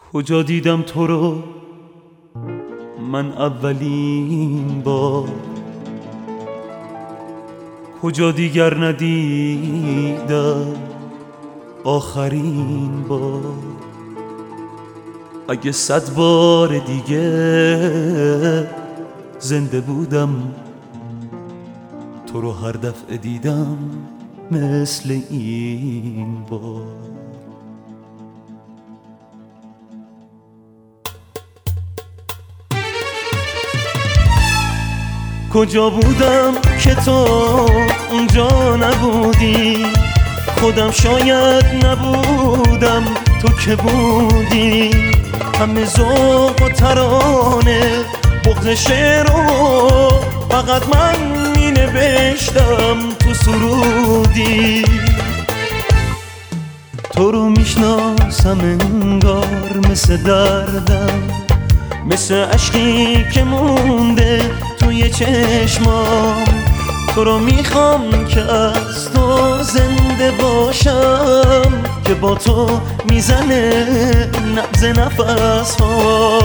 کجا دیدم تو رو من اولین بار، کجا دیگر ندیدم آخرین بار. اگه 100 بار دیگه زنده بودم تو رو هر دفعه دیدم مثل این بار. کجا بودم که تو اونجا نبودی، خودم شاید نبودم تو که بودی. همه ذوق و ترانه بغض شعر رو فقط من می نوشتم تو سرودی. تو رو میشناسم انگار مثل دردم، مثل عشقی که مونده توی چشمام. تو رو میخوام که از تو زنده باشم، که با تو میزنه نبض نفس ها.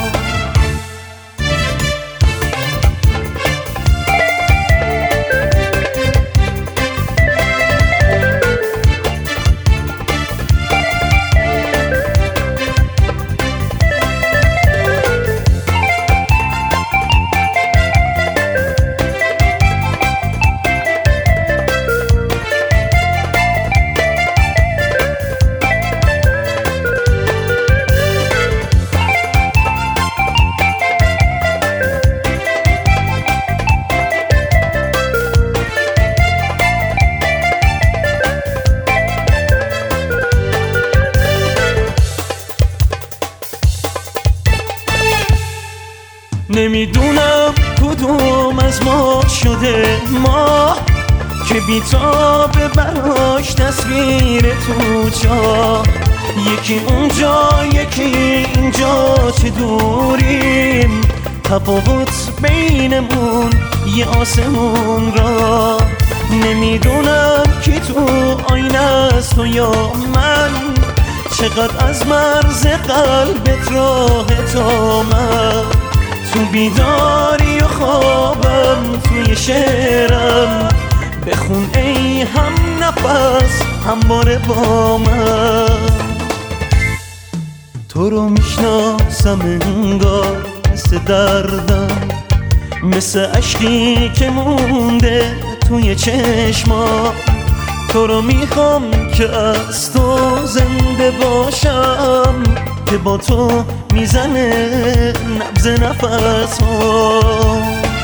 نمیدونم کدوم از ما شده ما، که بی‌تابه براش تصویر تو جا. یکی اونجا یکی اینجا، چه دوریم، تفاوت بینمون یه آسمون را. نمیدونم کی تو آینه است تو یا من، چقدر از مرز قلبت راهت آمد. تو بیداری و خوابم توی شعرم، بخون ای هم نفس همواره با من. تو رو میشناسم انگار مثل دردم، مثل عشقی که مونده توی چشمام. تو رو میخوام که از تو زنده باشم، که با تو میزنه نبض نفس ها.